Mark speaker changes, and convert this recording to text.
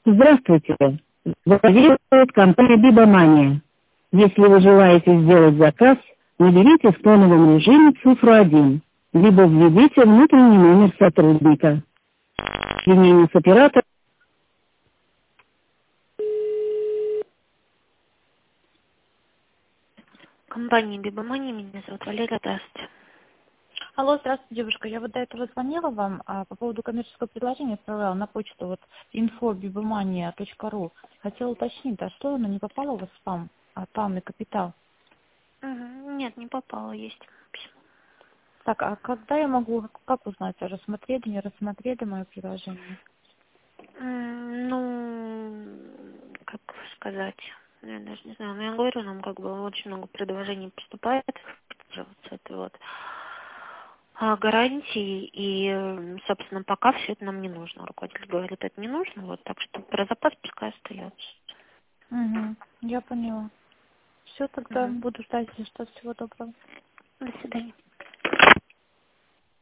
Speaker 1: Здравствуйте. Вас приветствует компания Бибомания. Если вы желаете сделать заказ, наберите в тоновом режиме цифру 1, либо введите внутренний номер сотрудника. Соединение с оператором.
Speaker 2: Компания Бибомания, меня зовут Валерия, здравствуйте.
Speaker 3: Алло, здравствуйте, девушка. Я вот до этого звонила вам по поводу коммерческого предложения, отправляла на почту вот info@bibomania.ru. Хотела уточнить, а что оно не попало у вас в спам? Спам и капитал.
Speaker 2: Нет, не попало, есть письмо.
Speaker 3: Так, а когда я могу, как узнать, рассмотрели, не рассмотрели мое предложение?
Speaker 2: Ну, как сказать, я даже не знаю, но я говорю, нам как бы очень много предложений поступает, придерживаться этой вот гарантии, и, собственно, пока все это нам не нужно. Руководитель говорит, это не нужно, вот, так что про запас пускай остается.
Speaker 3: Угу, я поняла. Все, тогда
Speaker 2: Мгм.
Speaker 3: буду ждать, если что, всего доброго.
Speaker 2: До свидания.